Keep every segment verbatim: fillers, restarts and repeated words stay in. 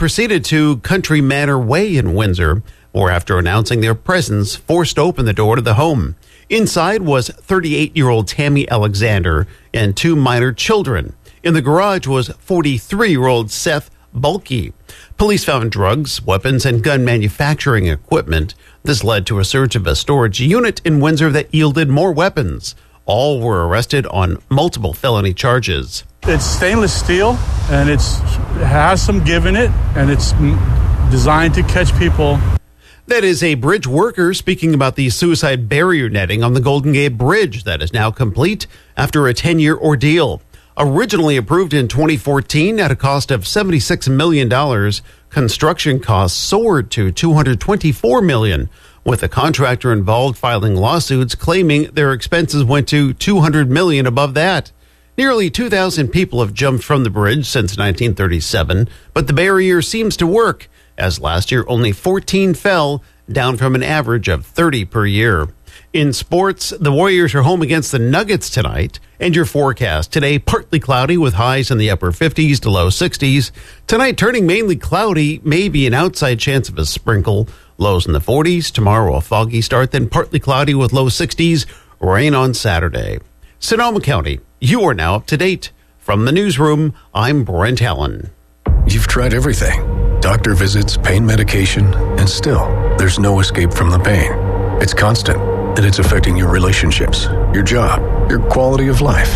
proceeded to Country Manor Way in Windsor, or after announcing their presence, forced open the door to the home. Inside was thirty-eight-year-old Tammy Alexander and two minor children. In the garage was forty-three-year-old Seth Bulkey. Police found drugs, weapons, and gun manufacturing equipment. This led to a search of a storage unit in Windsor that yielded more weapons. All were arrested on multiple felony charges. It's stainless steel, and it's, it has some give in it, and it's designed to catch people. That is a bridge worker speaking about the suicide barrier netting on the Golden Gate Bridge that is now complete after a ten-year ordeal. Originally approved in twenty fourteen at a cost of seventy-six million dollars, construction costs soared to two hundred twenty-four million dollars, with the contractor involved filing lawsuits claiming their expenses went to two hundred million dollars above that. Nearly two thousand people have jumped from the bridge since nineteen thirty-seven, but the barrier seems to work, as last year only fourteen fell, down from an average of thirty per year. In sports, the Warriors are home against the Nuggets tonight. And your forecast today, partly cloudy with highs in the upper fifties to low sixties. Tonight, turning mainly cloudy, maybe an outside chance of a sprinkle. Lows in the forties. Tomorrow, a foggy start, then partly cloudy with low sixties. Rain on Saturday. Sonoma County, you are now up to date. From the newsroom, I'm Brent Allen. You've tried everything. Doctor visits, pain medication, and still, there's no escape from the pain. It's constant, and it's affecting your relationships, your job, your quality of life.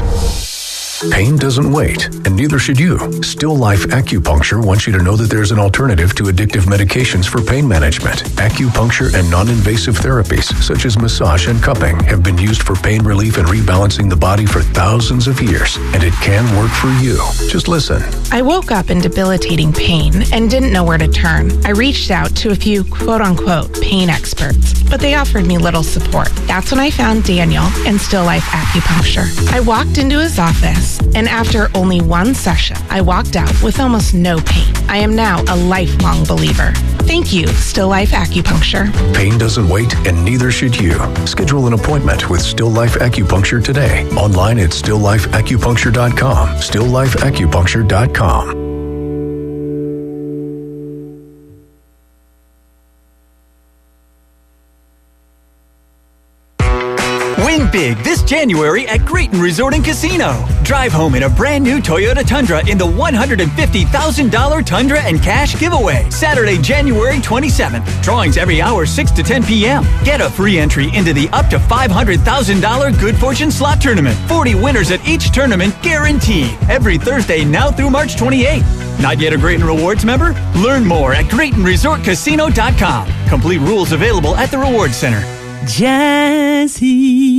Pain doesn't wait, and neither should you. Still Life Acupuncture wants you to know that there's an alternative to addictive medications for pain management. Acupuncture and non-invasive therapies, such as massage and cupping, have been used for pain relief and rebalancing the body for thousands of years, and it can work for you. Just listen. I woke up in debilitating pain and didn't know where to turn. I reached out to a few quote-unquote pain experts, but they offered me little support. That's when I found Daniel and Still Life Acupuncture. I walked into his office, and after only one session, I walked out with almost no pain. I am now a lifelong believer. Thank you, Still Life Acupuncture. Pain doesn't wait, and neither should you. Schedule an appointment with Still Life Acupuncture today. Online at still life acupuncture dot com. still life acupuncture dot com. Win big this January at Grayton Resort and Casino. Drive home in a brand new Toyota Tundra in the one hundred fifty thousand dollars Tundra and Cash giveaway. Saturday, January twenty-seventh. Drawings every hour, six to ten p.m. Get a free entry into the up to five hundred thousand dollars Good Fortune Slot Tournament. forty winners at each tournament guaranteed. Every Thursday now through March twenty-eighth. Not yet a Grayton Rewards member? Learn more at Grayton Resort Casino dot com. Complete rules available at the Rewards Center. Jazzy.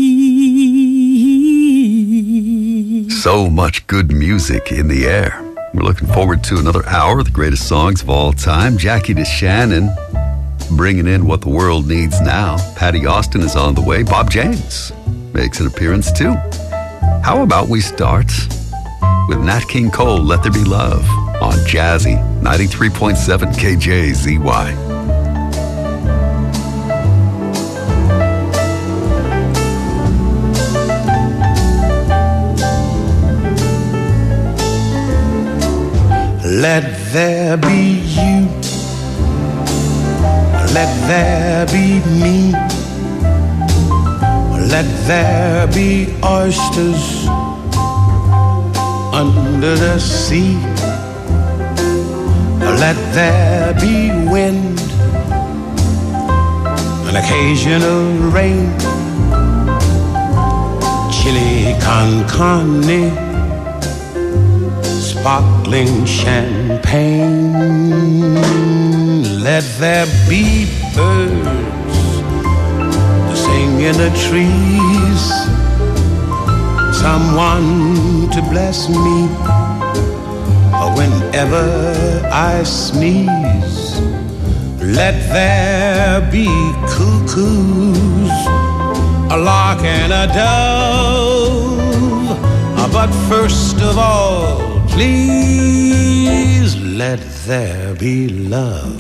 So much good music in the air. We're looking forward to another hour of the greatest songs of all time. Jackie DeShannon bringing in what the world needs now. Patty Austin is on the way. Bob James makes an appearance too. How about we start with Nat King Cole, Let There Be Love on Jazzy ninety-three point seven K J Z Y. Let there be you, let there be me, let there be oysters under the sea, let there be wind, an occasional rain, chili con carne, sparkling champagne. Let there be birds to sing in the trees, someone to bless me whenever I sneeze. Let there be cuckoos, a lark and a dove, but first of all, please let there be love.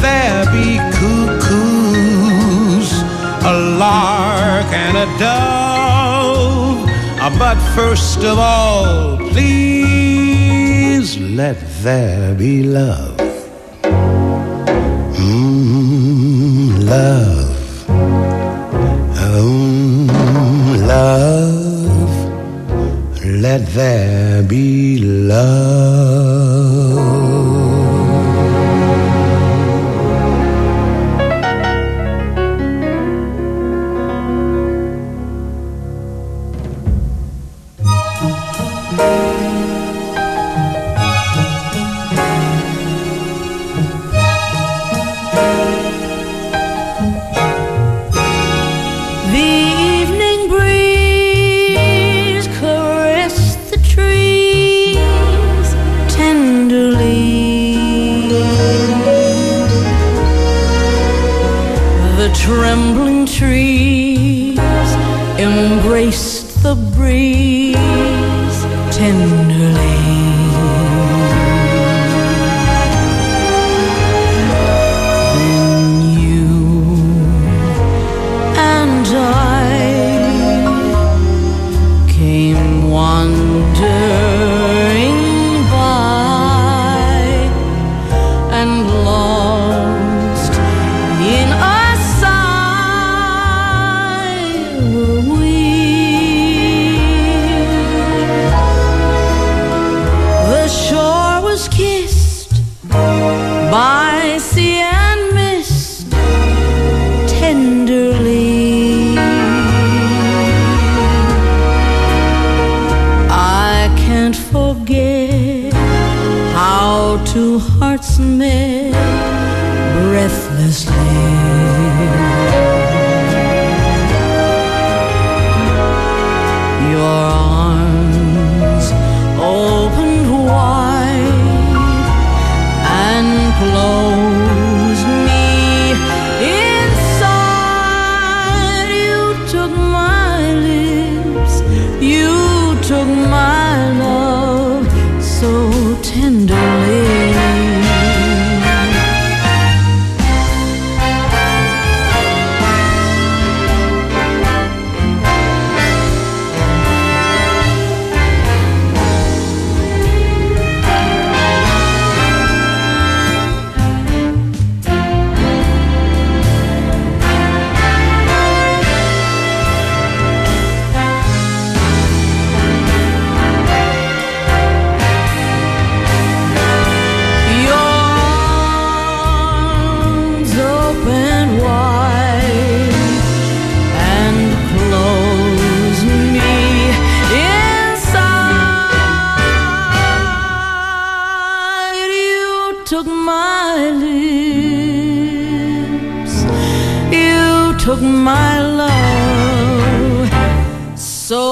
there be cuckoos, a lark and a dove. But first of all, please let there be love. Mm, love. Oh, love. Let there be love. Trembling trees embraced the breeze tenderly. Then you and I came wandering by and lost in a by sea and mist tenderly. I can't forget how two hearts met breathlessly. Your arms opened wide and closed me inside. You took my lips, you took my love so tenderly. Took my lips, you took my love so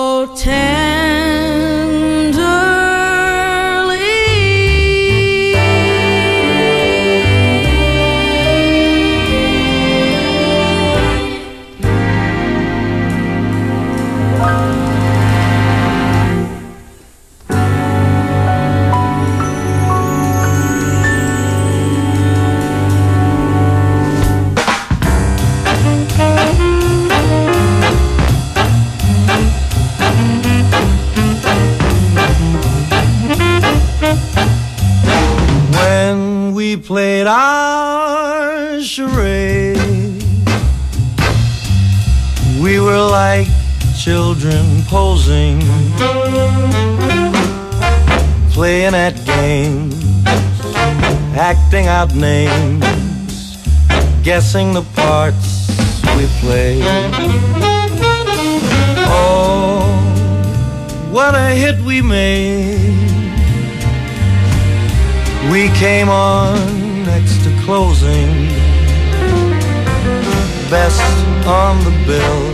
played our charade. We were like children posing, playing at games, acting out names, guessing the parts we played. Oh, what a hit we made. We came on next to closing, best on the bill,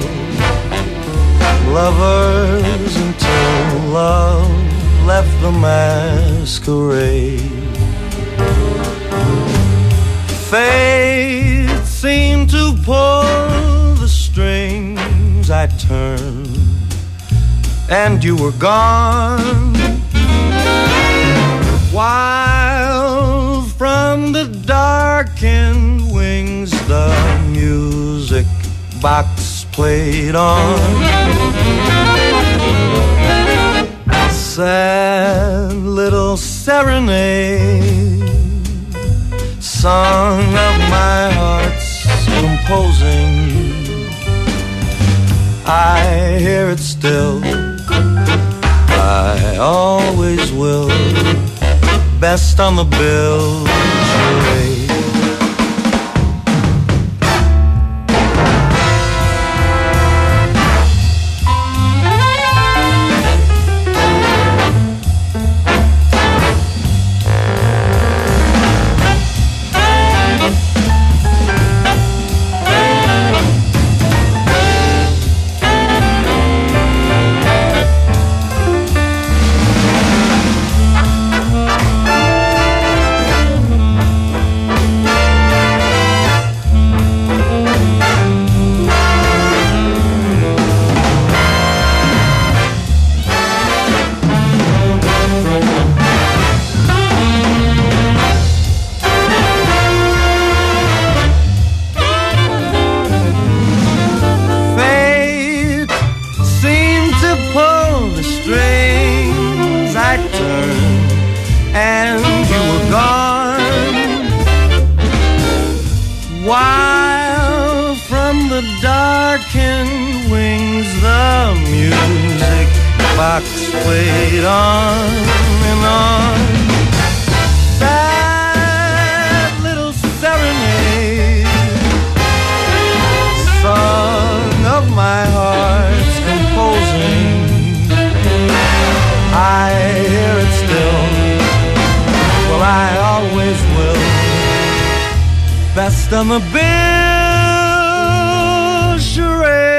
lovers until love left the masquerade. Fate seemed to pull the strings. I turned and you were gone, while from the dark darkened wings the music box played on. Sad little serenade, song of my heart's composing. I hear it still, I always will, best on the bill parade. Played on and on. Sad little serenade, song of my heart's composing. I hear it still, well I always will, best on the bill charade.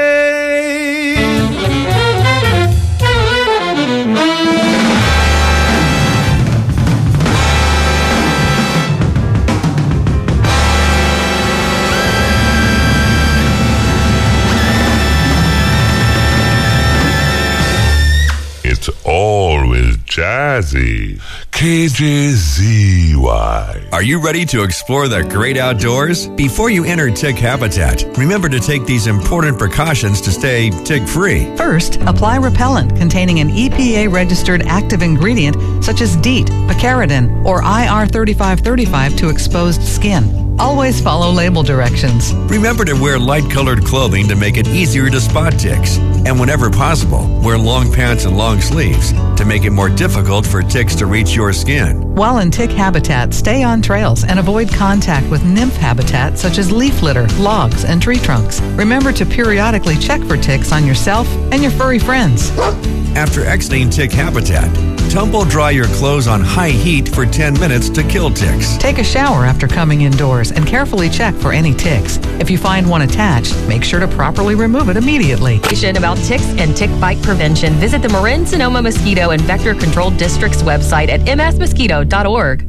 It's always jazzy. K J Z Y. Are you ready to explore the great outdoors? Before you enter tick habitat, remember to take these important precautions to stay tick-free. First, apply repellent containing an E P A-registered active ingredient such as DEET, picaridin, or I R thirty-five thirty-five to exposed skin. Always follow label directions. Remember to wear light-colored clothing to make it easier to spot ticks. And whenever possible, wear long pants and long sleeves to make it more difficult for ticks to reach your skin. While in tick habitat, stay on trails and avoid contact with nymph habitat such as leaf litter, logs, and tree trunks. Remember to periodically check for ticks on yourself and your furry friends. After exiting tick habitat, tumble dry your clothes on high heat for ten minutes to kill ticks. Take a shower after coming indoors and carefully check for any ticks. If you find one attached, make sure to properly remove it immediately. About ticks and tick bite prevention, visit the Marin Sonoma Mosquito and Vector Control District's website at m s mosquito dot org.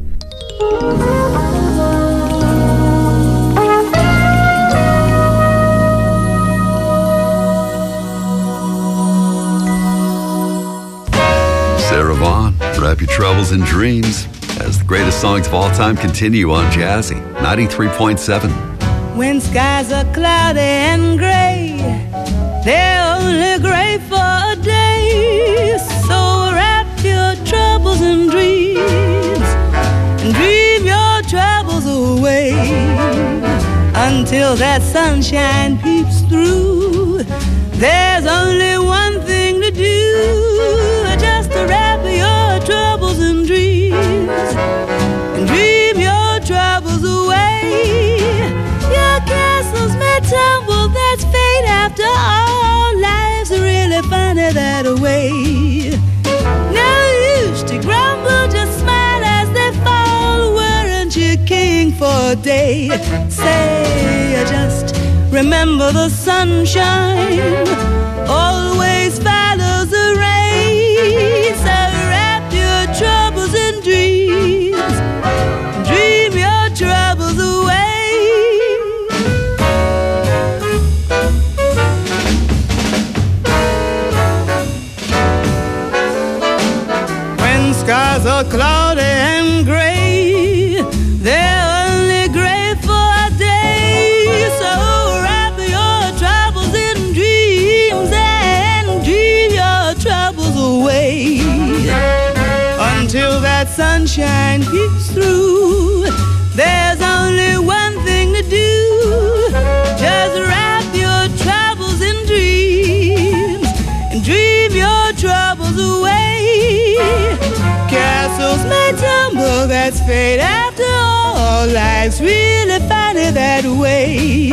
Sarah Vaughan, wrap your troubles in dreams as the greatest songs of all time continue on Jazzy ninety-three point seven. When skies are cloudy and gray, they're only gray for a day. So wrap your troubles in dreams and dream your troubles away until that sunshine peeps through. There's only one thing to do, just to wrap your troubles in dreams and dream your troubles away. Your castles may tumble, that's fate after all. Life's really funny that way. No use to grumble, just smile as they fall. Weren't you king for a day? Say, just remember the sunshine always follows the rain. So wrap your troubles in dreams, dream your troubles away. Skies are cloudy and gray, they're only gray sunshine peeks through, there's only one thing to do. Just wrap your troubles in dreams and dream your troubles away. Castles may tumble, that's fate after all. Life's really funny that way.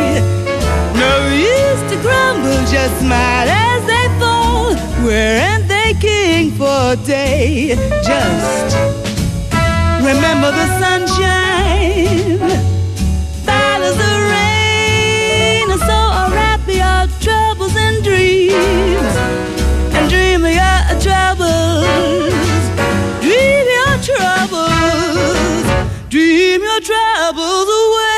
No use to grumble, just smile as they fall. Weren't they king for a day? Just remember the sunshine follows the rain. So wrap your troubles in dreams and dream of your troubles. Dream your troubles, dream your troubles away.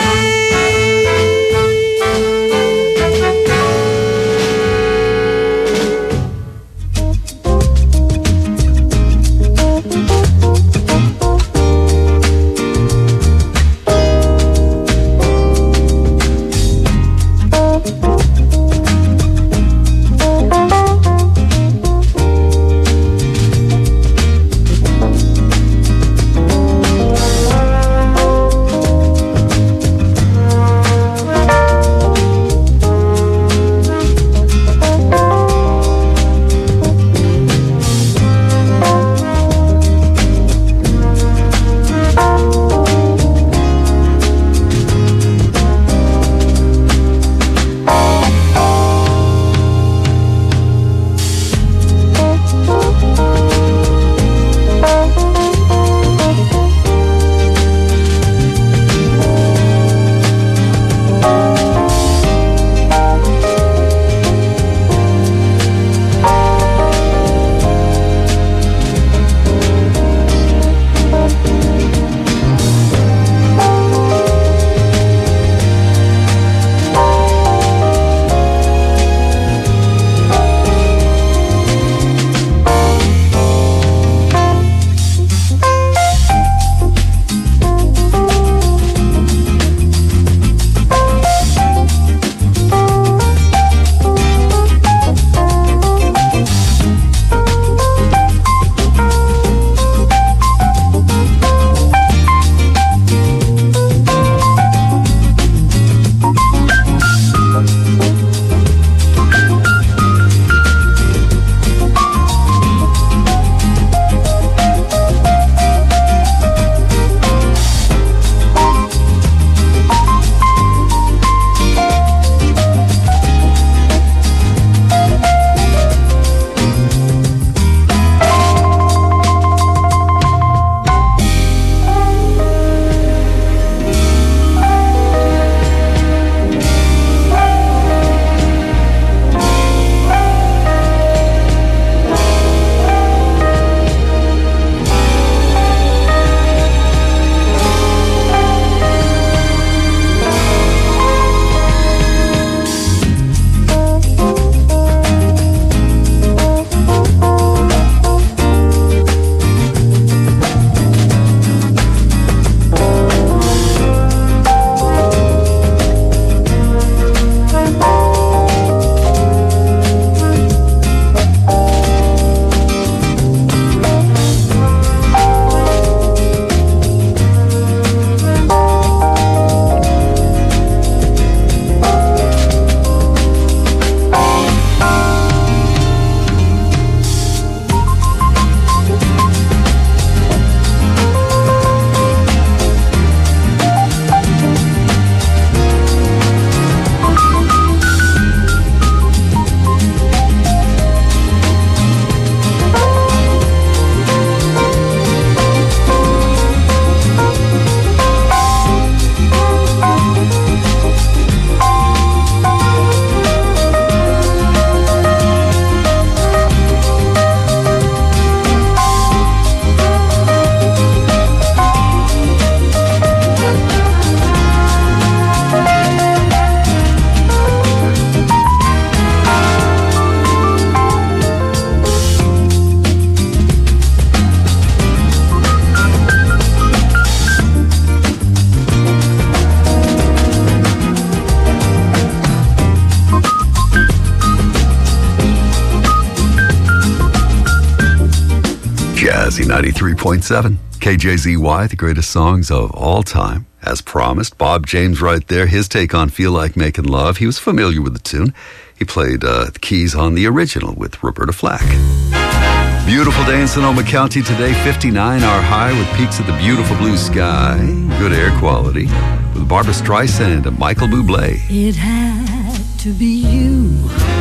Jazzy ninety-three point seven. K J Z Y, the greatest songs of all time. As promised, Bob James right there, his take on Feel Like Making Love. He was familiar with the tune. He played uh, the keys on the original with Roberta Flack. Beautiful day in Sonoma County today, fifty-nine our high with peaks of the beautiful blue sky. Good air quality with Barbra Streisand and Michael Bublé. It had to be you.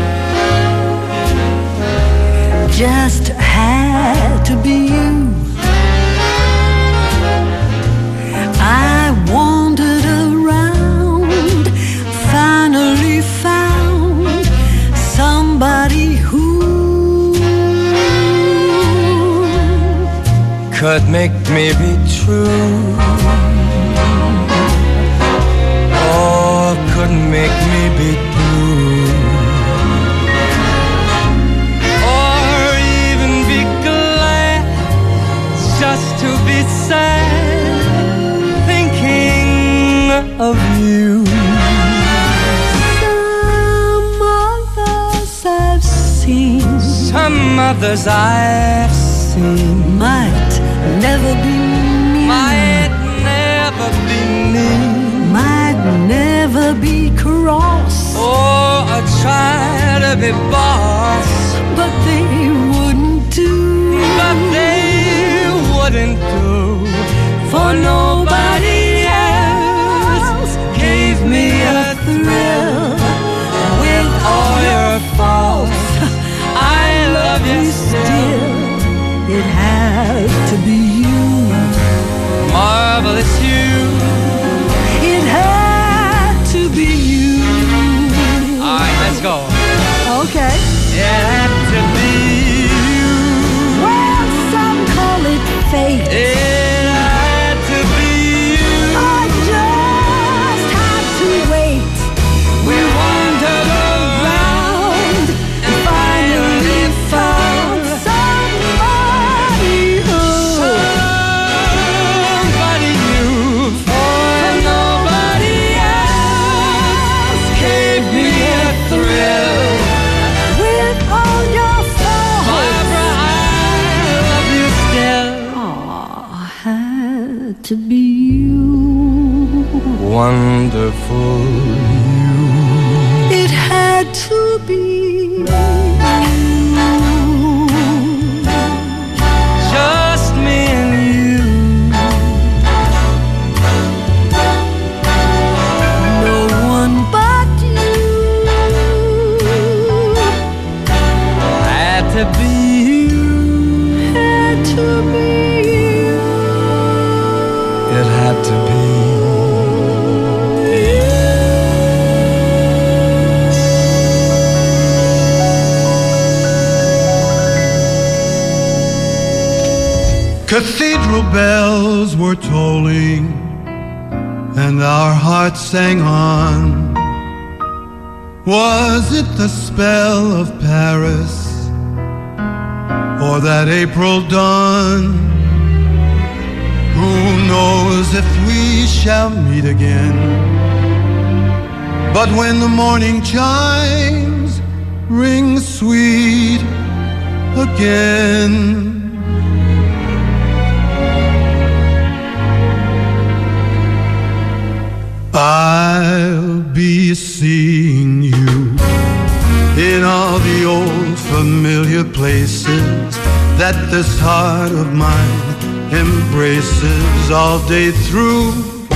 Just had to be you. I wandered around, finally found somebody who could make me be true, or could make me be blue, or even be glad just to be sad of you. Some others I've seen, some others I've seen might never be me, might never be me, might never be cross, or I try to be boss, but they wouldn't do, but they wouldn't do for nobody gave me a thrill with all your faults. I love you still. It had to be you, marvelous you. It had to be you. All right, let's go. Okay. It had to be you. Well, some call it fate. It to be you, wonderful you. It had to be you, just me and you. No one but you. Had to be you, had to be. It had to be. Cathedral bells were tolling, and our hearts sang on. Was it the spell of Paris, or that April dawn? Who knows if we shall meet again? But when the morning chimes ring sweet again, I'll be seeing you in all the old familiar places that this heart of mine embraces all day through.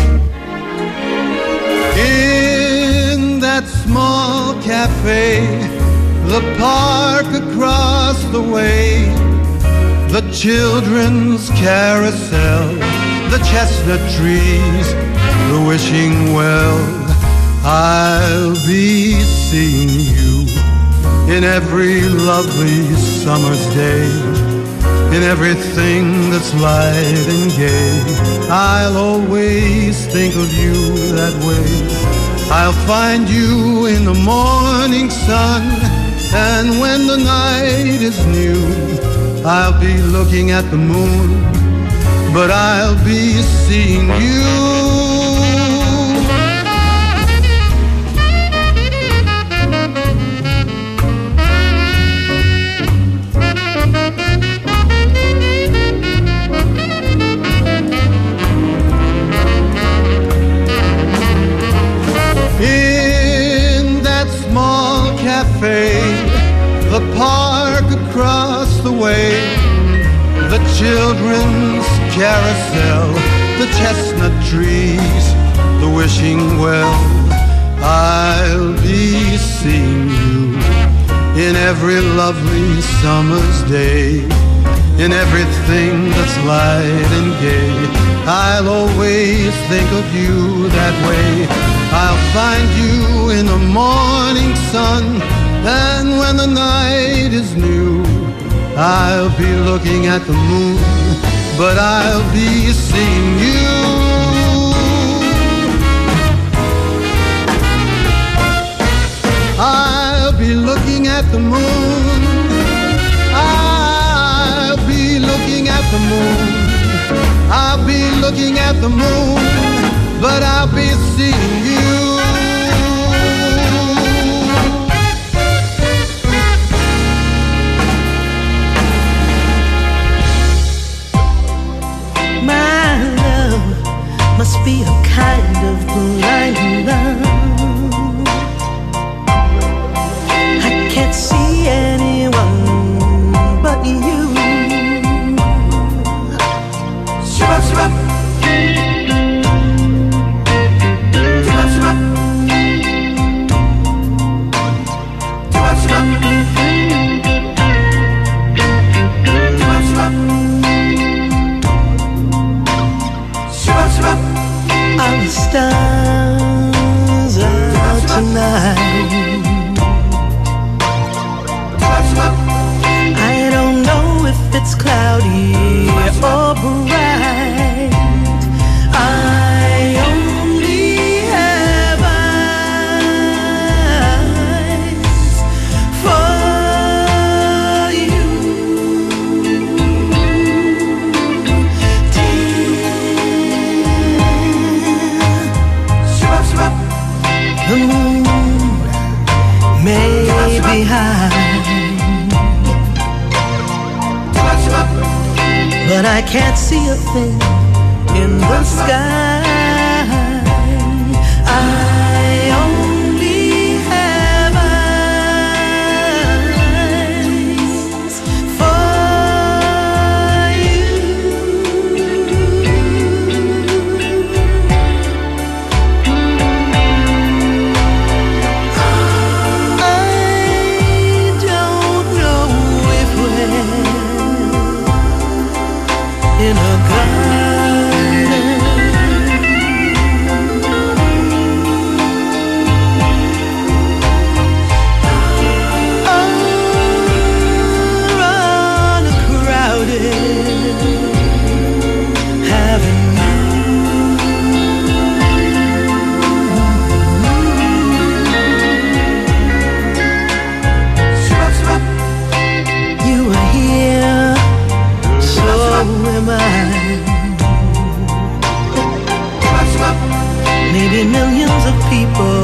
In that small cafe, the park across the way, the children's carousel, the chestnut trees, the wishing well. I'll be seeing you in every lovely summer's day, in everything that's light and gay. I'll always think of you that way. I'll find you in the morning sun, and when the night is new, I'll be looking at the moon, but I'll be seeing you. children's carousel, the chestnut trees, the wishing well. I'll be seeing you in every lovely summer's day, in everything that's light and gay. I'll always think of you that way. I'll find you in the morning sun, and when the night is new, I'll be looking at the moon, but I'll be seeing you. I'll be looking at the moon. I'll be looking at the moon. I'll be looking at the moon, but I'll be seeing you. My love must be a kind of blind love. I can't see anyone but you. Shubba, shubba. Shubba, shubba. Shubba, shubba. Shubba, shubba. Shubba, shubba. Are the stars out tonight? I don't know if it's cloudy or bright. I only have eyes for you. Dear, the moon may be high, but I can't see a thing in the sky. I only have eyes for you. I don't know if we're in a garden, or on a crowded avenue. You are here, so am I. Maybe millions of people